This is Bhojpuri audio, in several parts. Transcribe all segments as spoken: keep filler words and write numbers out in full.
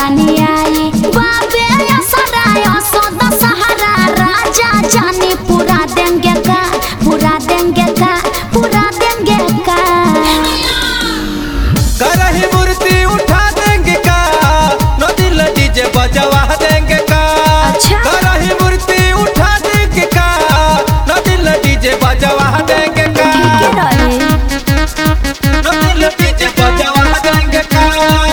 रानी आई। बाबे सराय सदा सहारा राजा जानी पूरा देंगे का, पूरा देंगे का, पूरा देंगे का। करही मूर्ति उठा देंगे का, नदी डीजे बजवा देंगे का। अच्छा करही मूर्ति उठा देंगे का, नदी डीजे बजवा देंगे का। ठीक रहे नदी डीजे बजवा देंगे का।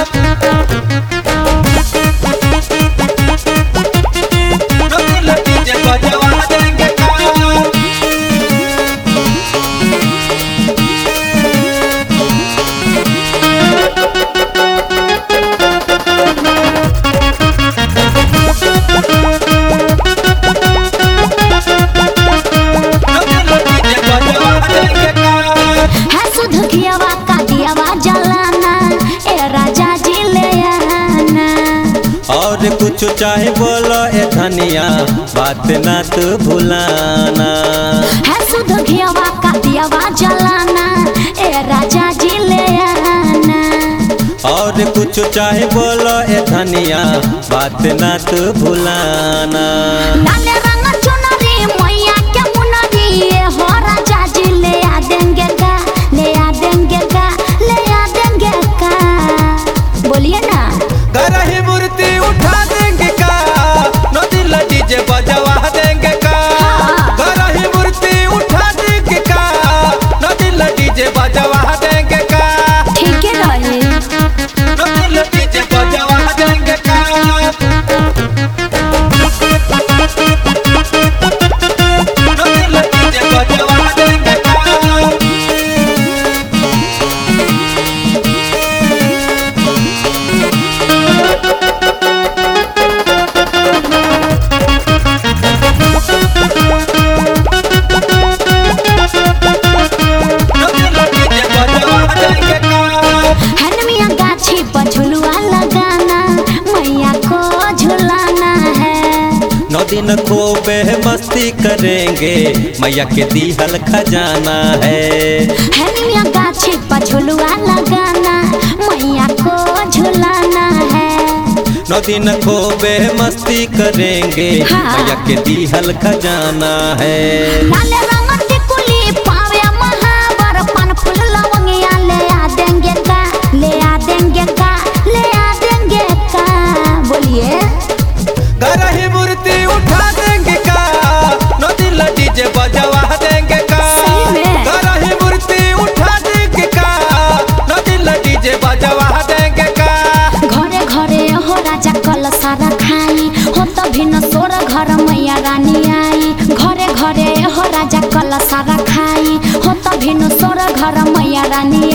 नदी डीजे बजवा देंगे का। और कुछ चाहे बोलो ए धनिया, बात ना तू भुलाना। है सुध घियावा का दियावा जलाना, ए राजा जी ले आना। और कुछ चाहे बोलो ए धनिया, बात ना तू भुलाना। लाले रंग चुनरी मैया के मुनरी, ए हो राजा जी ले आ देंगे का, ले आ देंगे का, ले आ देंगे का। बोलिए ना। करही मूर्ति उठा देंगे का, नदी डीजे बजवा देंगे का। करही मूर्ति उठा देंगे का, नदी डीजे बजवा देंगे का। ठीक रहे नदी डीजे बजवा देंगे का। नदी डीजे बजवा देंगे का। नौ दिन खूब मस्ती करेंगे, मैया के दीहल खजाना है। हनिया गाछी पर झुलुआ लगाना, मैया को झुलाना है। नौ दिन खूब मस्ती करेंगे, हाँ। मैया के दीहल खजाना है। लाल रंग टिकुली पावे महावर, पान फूल लवंगिया ले आ देंगे का, ले आ देंगे का, ले आ देंगे का। बोलिए। करही मूर्ति उठा देंगे का, नदी डीजे बजवा देंगे का। सही में। करही मूर्ति उठा देंगे का, नदी डीजे बजवा देंगे का। घरे घरे हो राजा कल सारा खाई, हो तभी न सोर घर मैया रानी आई। घरे घरे हो राजा कल सारा खाई, हो तभी न सोर घर मैया रानी